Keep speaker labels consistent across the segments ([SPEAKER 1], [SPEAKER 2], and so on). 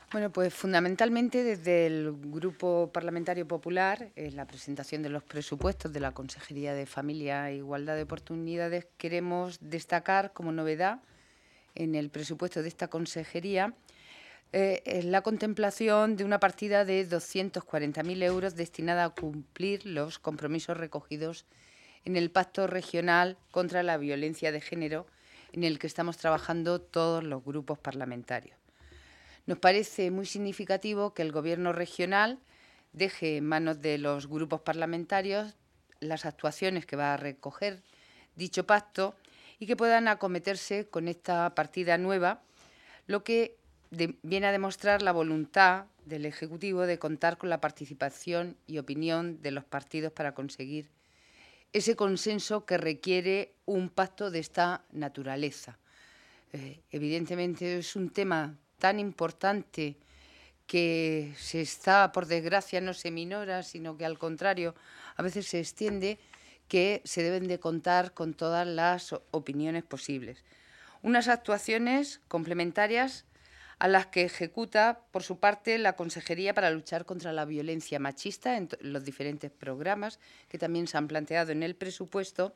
[SPEAKER 1] Bueno, pues fundamentalmente desde el Grupo Parlamentario Popular, en la presentación de los presupuestos de la Consejería de Familia e Igualdad de Oportunidades, queremos destacar como novedad en el presupuesto de esta consejería la contemplación de una partida de 240.000 euros destinada a cumplir los compromisos recogidos en el Pacto Regional contra la Violencia de Género, en el que estamos trabajando todos los grupos parlamentarios. Nos parece muy significativo que el Gobierno regional deje en manos de los grupos parlamentarios las actuaciones que va a recoger dicho pacto y que puedan acometerse con esta partida nueva, lo que viene a demostrar la voluntad del Ejecutivo de contar con la participación y opinión de los partidos para conseguir ese consenso que requiere un pacto de esta naturaleza. Evidentemente es un tema tan importante que se está, por desgracia, no se minora, sino que al contrario, a veces se extiende, que se deben de contar con todas las opiniones posibles. Unas actuaciones complementarias a las que ejecuta, por su parte, la Consejería para luchar contra la violencia machista en los diferentes programas que también se han planteado en el presupuesto,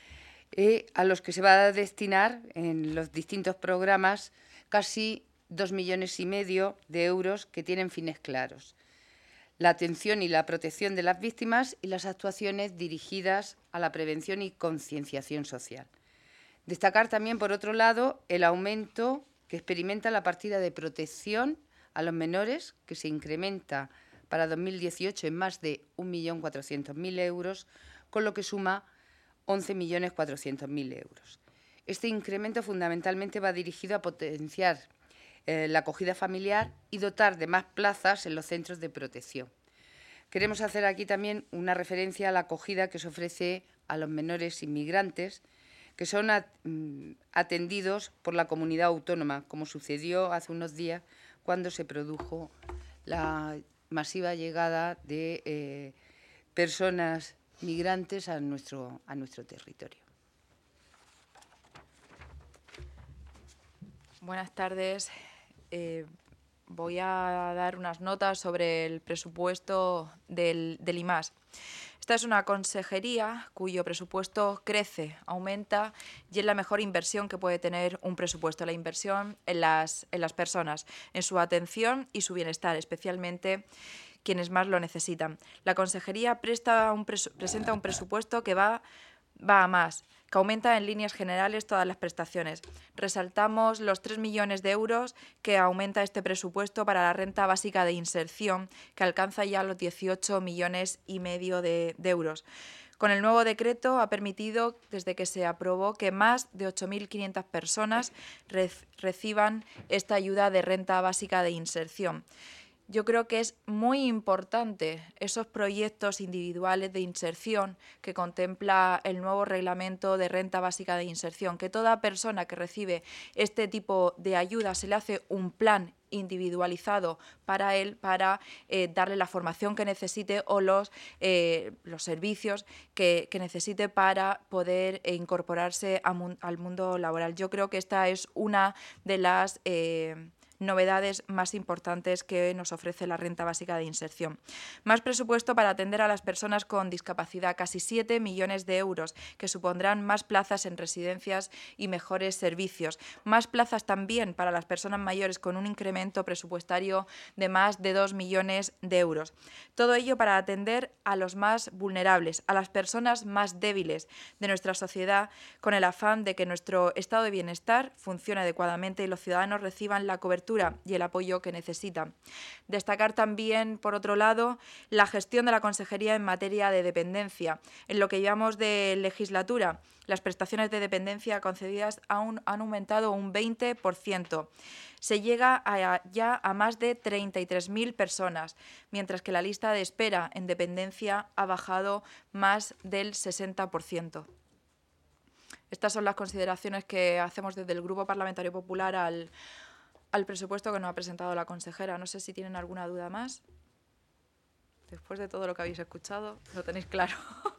[SPEAKER 1] a los que se va a destinar en los distintos programas casi 2,5 millones de euros que tienen fines claros: la atención y la protección de las víctimas y las actuaciones dirigidas a la prevención y concienciación social. Destacar también, por otro lado, el aumento que experimenta la partida de protección a los menores, que se incrementa para 2018 en más de 1.400.000 euros, con lo que suma 11.400.000 euros. Este incremento fundamentalmente va dirigido a potenciar la acogida familiar y dotar de más plazas en los centros de protección. Queremos hacer aquí también una referencia a la acogida que se ofrece a los menores inmigrantes, que son atendidos por la comunidad autónoma, como sucedió hace unos días cuando se produjo la masiva llegada de personas migrantes a nuestro territorio.
[SPEAKER 2] Buenas tardes. Voy a dar unas notas sobre el presupuesto del IMAS. Esta es una consejería cuyo presupuesto crece, aumenta y es la mejor inversión que puede tener un presupuesto, la inversión en las personas, en su atención y su bienestar, especialmente quienes más lo necesitan. La consejería presenta un presupuesto que va a más, que aumenta en líneas generales todas las prestaciones. Resaltamos los 3 millones de euros que aumenta este presupuesto para la renta básica de inserción, que alcanza ya los 18,5 millones de euros. Con el nuevo decreto ha permitido, desde que se aprobó, que más de 8.500 personas reciban esta ayuda de renta básica de inserción. Yo creo que es muy importante esos proyectos individuales de inserción que contempla el nuevo reglamento de renta básica de inserción, que toda persona que recibe este tipo de ayuda se le hace un plan individualizado para él, para darle la formación que necesite o los servicios que necesite para poder incorporarse al mundo laboral. Yo creo que esta es una de las novedades más importantes que nos ofrece la renta básica de inserción. Más presupuesto para atender a las personas con discapacidad, casi 7 millones de euros, que supondrán más plazas en residencias y mejores servicios. Más plazas también para las personas mayores, con un incremento presupuestario de más de 2 millones de euros. Todo ello para atender a los más vulnerables, a las personas más débiles de nuestra sociedad, con el afán de que nuestro estado de bienestar funcione adecuadamente y los ciudadanos reciban la cobertura y el apoyo que necesitan. Destacar también, por otro lado, la gestión de la consejería en materia de dependencia. En lo que llevamos de legislatura, las prestaciones de dependencia concedidas han aumentado un 20%. Se llega ya a más de 33.000 personas, mientras que la lista de espera en dependencia ha bajado más del 60%. Estas son las consideraciones que hacemos desde el Grupo Parlamentario Popular al presupuesto que nos ha presentado la consejera. No sé si tienen alguna duda más. Después de todo lo que habéis escuchado, lo tenéis claro.